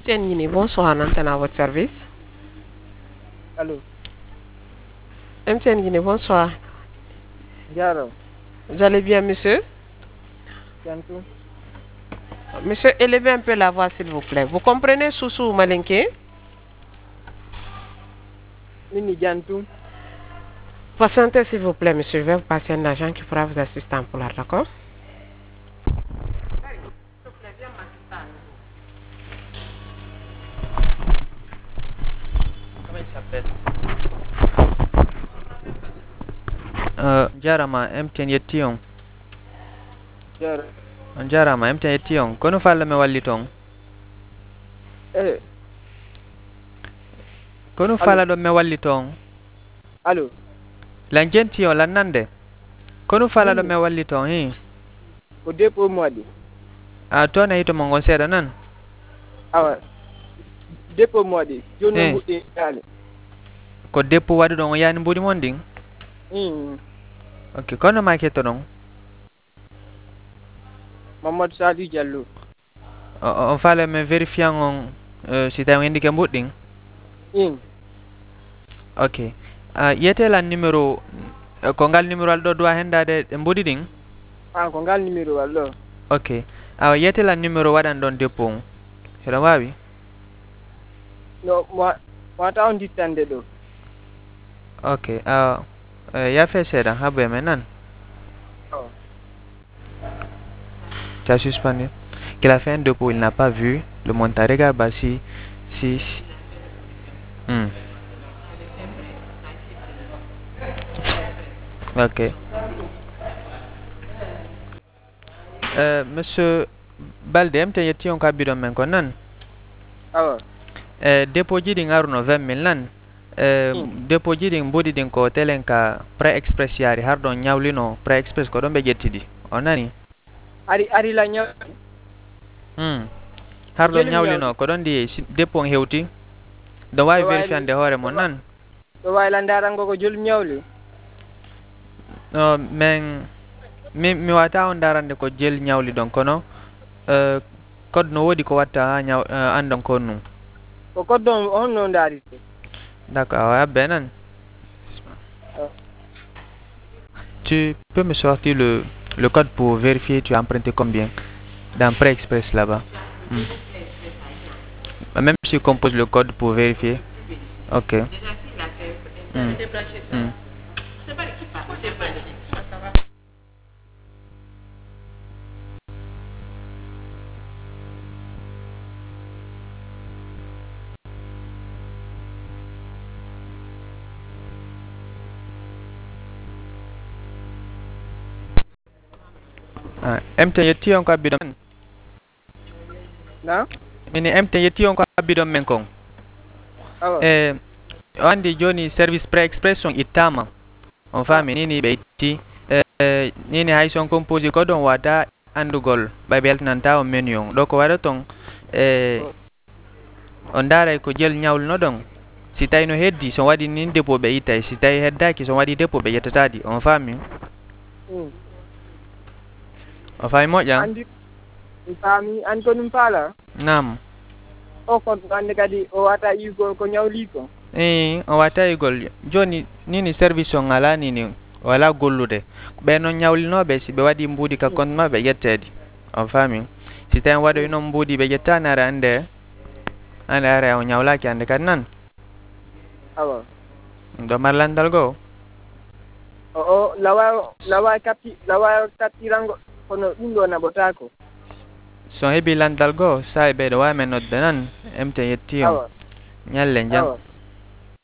MTN Guinée, bonsoir, en antenne à votre service. Allô. MTN Guinée, bonsoir. Diaro. Vous allez bien, monsieur? Bientôt. Monsieur, élevez un peu la voix, s'il vous plaît. Vous comprenez Soussou Malinké? Mini Jantou. Patientez, s'il vous plaît, monsieur. Je vais vous passer un agent qui pourra vous assister en polar, d'accord? Comment il s'appelle? Jarama MTN yetti on. Diaro. Jarama MTN yetti on. Kono falla me walli ton. Kono falla do me walli ton. Allô. Lan jenti on lan nande. Kono falla do me walli ton hi. Ko dépôt moadi. A to na hito mongon seda nan. Awa. Dépôt moadi. Jono mbudi dale. Ko dépôt wadu don yani mbudi monding. Ok, kono ma keto don. Mamadou Sadi Diallo. On falla me vérifiant on si taw indike mbuding. Ok. Yete la numéro ko ngal numéro aldo do hendade mbudi ding. Ko ngal numéro allo. Ok. Yete la numéro wadan don dépôt. Helo wawi? No, mo ta on ditande do. Ok. Ya fait seda habe menan. Tu as suspendu. Qu'il a fait un dépôt, il n'a pas vu le montant. Regarde bah si. Ok. Monsieur Balde, MTN yetti on kabidon men kon nan. Awa. Dépôt ji din aruno 20,000 nan. Dépôt ji din bodi din ko telen ka pre-express yari har don nyawlino pre-express ko don be jettidi. Onani? Ari la nyaw. Har don nyawlino ko don di dépôt hewti. Do way vérifiande hore mon nan. Do way la ndarango ko jul nyawli. No men mi wata on darande ko jel nyawli don kono code no wodi ko watta andon konnu. Ko code on non dari. D'accord, ouais, Benan. Tu peux me sortir le code pour vérifier tu as emprunté combien dans Prêt Express là-bas. Même si tu composes le code pour vérifier. Ok. MTN yetti on ko abidon. Na? Mini MTN yetti on ko abidon men kon. Andi joni service pre-express on itama. On fami nini be itti nini hay son composé ko don wada andugol ba beltnanta on menu on. Do ko wada ton on dara ko jel nyawl no don. Si tay no heddi so wadi nin dépôt be itay si tay heddaki so wadi dépôt be yettadi on fami. O fay moƴƴa andi fami an ko num pala nam o ko ande kadi o wata igol ko nyawli ko o wata igol joni nini service on ala nini wala gollude ɓe non ñawlinoɓe si ɓe waɗi mbuudi ka compte maɓe ƴettede on fami si tawi waɗoy noon mbuudi ɓe ƴettani ara ande ara o ñawlaki ande kadi nan awa do marlandal goo o lawa kaptirango kono ɗum ɗo naɓotako so heeɓi landal goo sa ɓeɗo wawi men nodde nan MTN yetti on ñallen jam